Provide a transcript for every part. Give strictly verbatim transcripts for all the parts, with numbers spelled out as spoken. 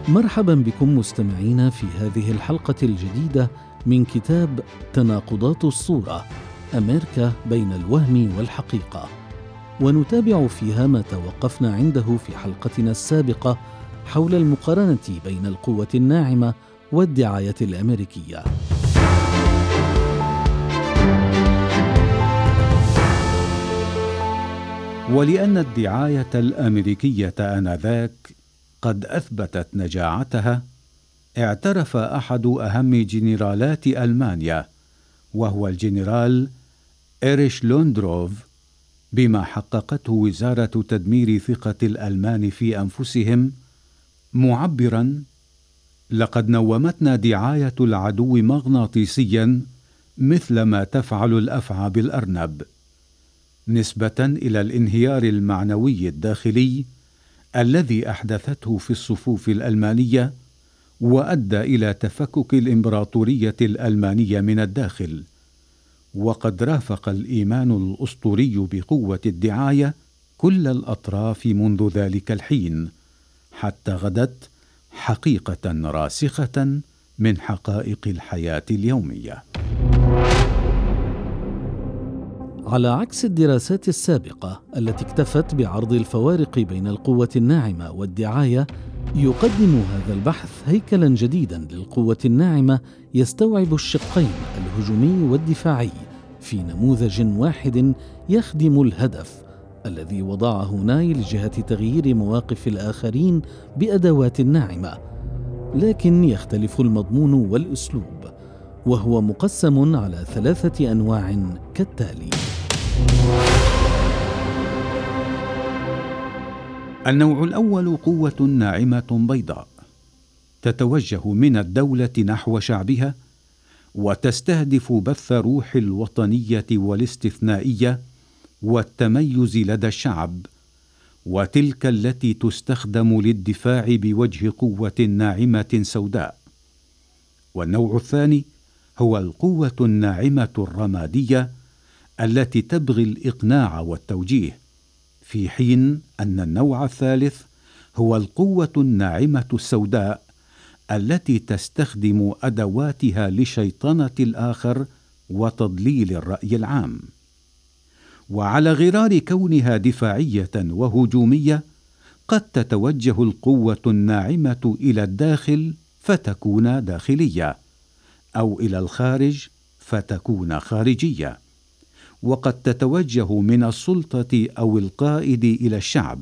مرحبا بكم مستمعينا في هذه الحلقة الجديدة من كتاب تناقضات الصورة: أمريكا بين الوهم والحقيقة، ونتابع فيها ما توقفنا عنده في حلقتنا السابقة حول المقارنة بين القوة الناعمة والدعاية الأمريكية. ولأن الدعاية الأمريكية آنذاك قد أثبتت نجاعتها، اعترف أحد أهم جنرالات ألمانيا وهو الجنرال إيريش لوندروف بما حققته وزارة تدمير ثقة الألمان في أنفسهم، معبرا: لقد نومتنا دعاية العدو مغناطيسيا مثل ما تفعل الأفعى بالأرنب، نسبة إلى الانهيار المعنوي الداخلي الذي أحدثته في الصفوف الألمانية، وأدى إلى تفكك الإمبراطورية الألمانية من الداخل. وقد رافق الإيمان الأسطوري بقوة الدعاية كل الأطراف منذ ذلك الحين، حتى غدت حقيقة راسخة من حقائق الحياة اليومية. على عكس الدراسات السابقة التي اكتفت بعرض الفوارق بين القوة الناعمة والدعاية، يقدم هذا البحث هيكلا جديدا للقوة الناعمة يستوعب الشقين الهجومي والدفاعي في نموذج واحد يخدم الهدف الذي وضعه ناي لجهة تغيير مواقف الآخرين بأدوات ناعمة، لكن يختلف المضمون والأسلوب، وهو مقسم على ثلاثة أنواع كالتالي. النوع الأول قوة ناعمة بيضاء، تتوجه من الدولة نحو شعبها، وتستهدف بث روح الوطنية والاستثنائية والتميز لدى الشعب، وتلك التي تستخدم للدفاع بوجه قوة ناعمة سوداء. والنوع الثاني هو القوة الناعمة الرمادية التي تبغي الإقناع والتوجيه، في حين أن النوع الثالث هو القوة الناعمة السوداء التي تستخدم أدواتها لشيطنة الآخر وتضليل الرأي العام. وعلى غرار كونها دفاعية وهجومية، قد تتوجه القوة الناعمة إلى الداخل فتكون داخلية، أو إلى الخارج فتكون خارجية، وقد تتوجه من السلطة أو القائد إلى الشعب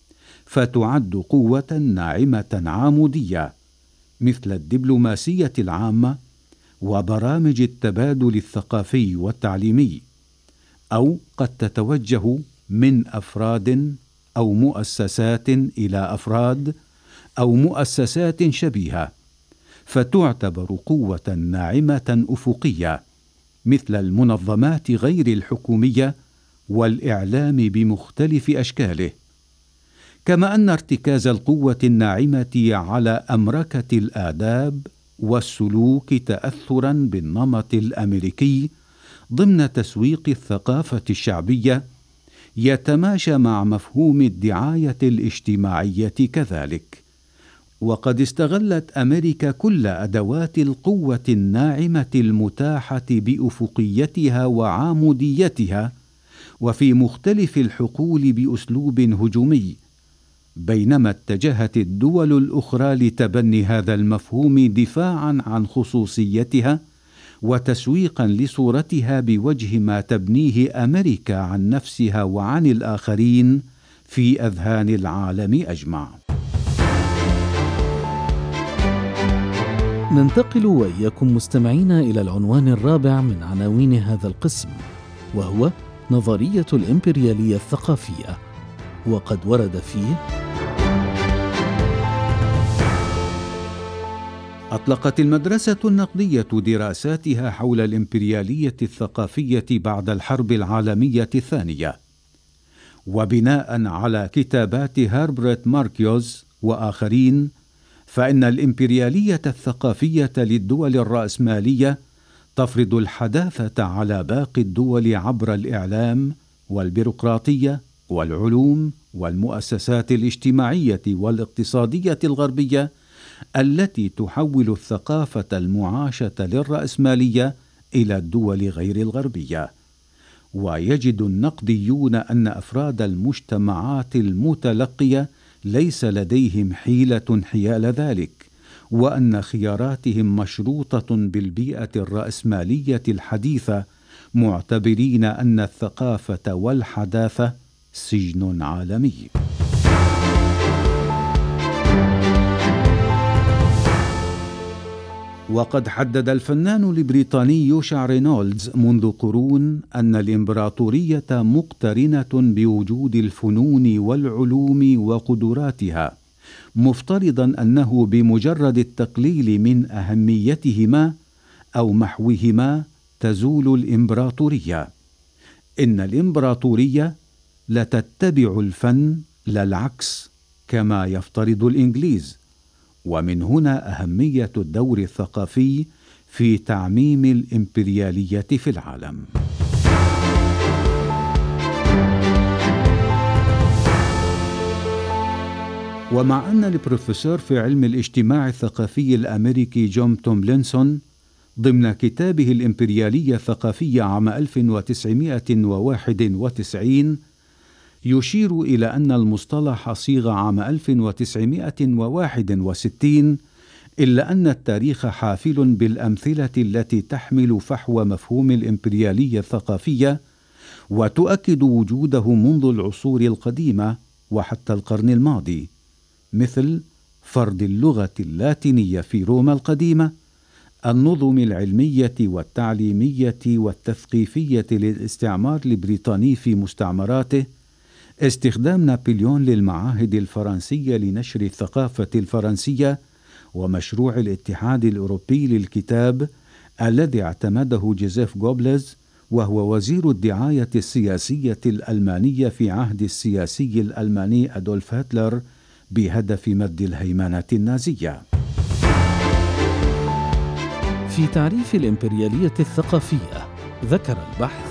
فتعد قوة ناعمة عامودية مثل الدبلوماسية العامة وبرامج التبادل الثقافي والتعليمي، أو قد تتوجه من أفراد أو مؤسسات إلى أفراد أو مؤسسات شبيهة فتعتبر قوة ناعمة أفقية مثل المنظمات غير الحكومية والإعلام بمختلف أشكاله. كما أن ارتكاز القوة الناعمة على أمركة الآداب والسلوك تأثرا بالنمط الأمريكي ضمن تسويق الثقافة الشعبية يتماشى مع مفهوم الدعاية الاجتماعية كذلك. وقد استغلت أمريكا كل أدوات القوة الناعمة المتاحة بأفقيتها وعاموديتها وفي مختلف الحقول بأسلوب هجومي، بينما اتجهت الدول الأخرى لتبني هذا المفهوم دفاعا عن خصوصيتها وتسويقا لصورتها بوجه ما تبنيه أمريكا عن نفسها وعن الآخرين في أذهان العالم أجمع. ننتقل وإياكم مستمعين إلى العنوان الرابع من عناوين هذا القسم، وهو نظرية الإمبريالية الثقافية. وقد ورد فيه: أطلقت المدرسة النقدية دراساتها حول الإمبريالية الثقافية بعد الحرب العالمية الثانية، وبناء على كتابات هربرت ماركيوز وآخرين، فإن الإمبريالية الثقافية للدول الرأسمالية تفرض الحداثة على باقي الدول عبر الإعلام والبيروقراطية والعلوم والمؤسسات الاجتماعية والاقتصادية الغربية التي تحول الثقافة المعاشة للرأسمالية إلى الدول غير الغربية. ويجد النقديون أن أفراد المجتمعات المتلقية ليس لديهم حيلة حيال ذلك، وأن خياراتهم مشروطة بالبيئة الرأسمالية الحديثة، معتبرين أن الثقافة والحداثة سجن عالمي. وقد حدد الفنان البريطاني يوشع رينولدز منذ قرون أن الإمبراطورية مقترنة بوجود الفنون والعلوم وقدراتها، مفترضا أنه بمجرد التقليل من أهميتهما أو محوهما تزول الإمبراطورية. إن الإمبراطورية لتتبع الفن لا العكس كما يفترض الإنجليز، ومن هنا أهمية الدور الثقافي في تعميم الإمبريالية في العالم. ومع أن البروفيسور في علم الاجتماع الثقافي الأمريكي جون توملينسون ضمن كتابه الإمبريالية الثقافية عام ألف وتسعمائة وواحد وتسعين يشير إلى أن المصطلح صيغ عام ألف وتسعمائة وواحد وستين، إلا أن التاريخ حافل بالأمثلة التي تحمل فحوى مفهوم الإمبريالية الثقافية، وتؤكد وجوده منذ العصور القديمة وحتى القرن الماضي، مثل فرض اللغة اللاتينية في روما القديمة، النظم العلمية والتعليمية والتثقيفية للاستعمار البريطاني في مستعمراته، استخدام نابليون للمعاهد الفرنسية لنشر الثقافة الفرنسية، ومشروع الاتحاد الأوروبي للكتاب الذي اعتمده جوزيف جوبلز وهو وزير الدعاية السياسية الألمانية في عهد السياسي الألماني أدولف هتلر بهدف مد الهيمنة النازية. في تعريف الإمبريالية الثقافية ذكر البحث: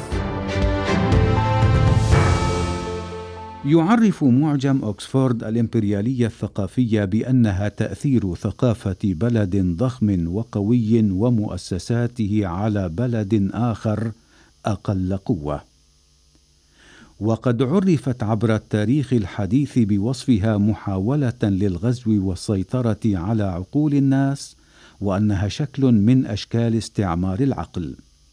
يعرف معجم أكسفورد الإمبريالية الثقافية بأنها تأثير ثقافة بلد ضخم وقوي ومؤسساته على بلد آخر أقل قوة. وقد عرفت عبر التاريخ الحديث بوصفها محاولة للغزو والسيطرة على عقول الناس، وأنها شكل من أشكال استعمار العقل.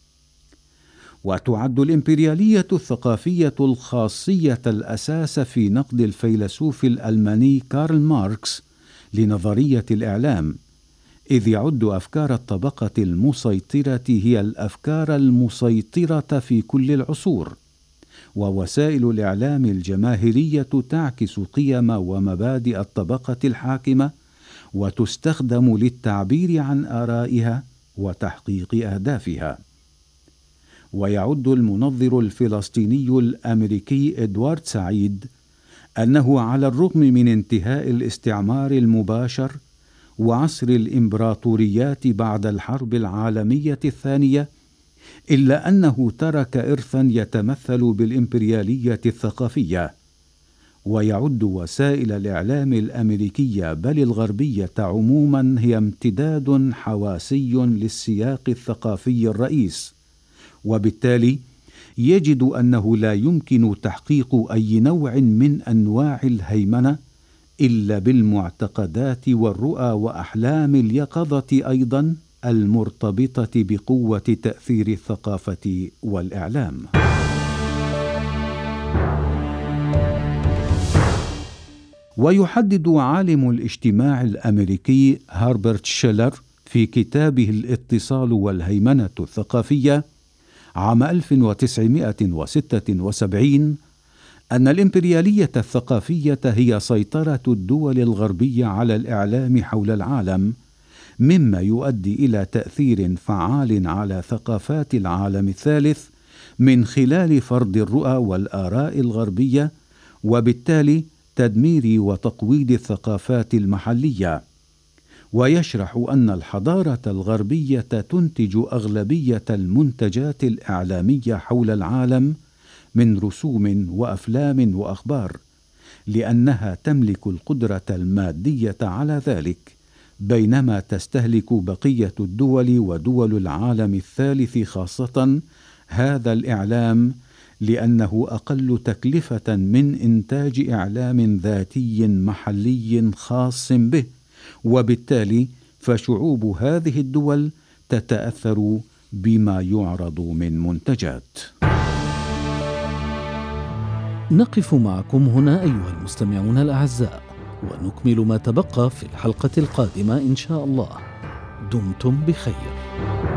وتعد الإمبريالية الثقافية الخاصية الأساس في نقد الفيلسوف الألماني كارل ماركس لنظرية الإعلام، إذ يعد أفكار الطبقة المسيطرة هي الأفكار المسيطرة في كل العصور، ووسائل الإعلام الجماهيرية تعكس قيم ومبادئ الطبقة الحاكمة، وتستخدم للتعبير عن آرائها وتحقيق أهدافها. ويعد المنظر الفلسطيني الأمريكي إدوارد سعيد أنه على الرغم من انتهاء الاستعمار المباشر وعصر الإمبراطوريات بعد الحرب العالمية الثانية، إلا أنه ترك إرثا يتمثل بالإمبريالية الثقافية. ويعد وسائل الإعلام الأمريكية بل الغربية عموما هي امتداد حواسي للسياق الثقافي الرئيس، وبالتالي يجد أنه لا يمكن تحقيق أي نوع من أنواع الهيمنة إلا بالمعتقدات والرؤى وأحلام اليقظة أيضا المرتبطة بقوة تأثير الثقافة والإعلام. ويحدد عالم الاجتماع الأمريكي هربرت شيلر في كتابه الاتصال والهيمنة الثقافية عام ألف وتسعمائة وستة وسبعين أن الإمبريالية الثقافية هي سيطرة الدول الغربية على الإعلام حول العالم، مما يؤدي إلى تأثير فعال على ثقافات العالم الثالث من خلال فرض الرؤى والآراء الغربية، وبالتالي تدمير وتقويض الثقافات المحلية. ويشرح أن الحضارة الغربية تنتج أغلبية المنتجات الإعلامية حول العالم من رسوم وأفلام وأخبار، لأنها تملك القدرة المادية على ذلك، بينما تستهلك بقية الدول ودول العالم الثالث خاصة هذا الإعلام لأنه أقل تكلفة من إنتاج إعلام ذاتي محلي خاص به، وبالتالي فشعوب هذه الدول تتأثر بما يعرض من منتجات. نقف معكم هنا أيها المستمعون الأعزاء، ونكمل ما تبقى في الحلقة القادمة إن شاء الله. دمتم بخير.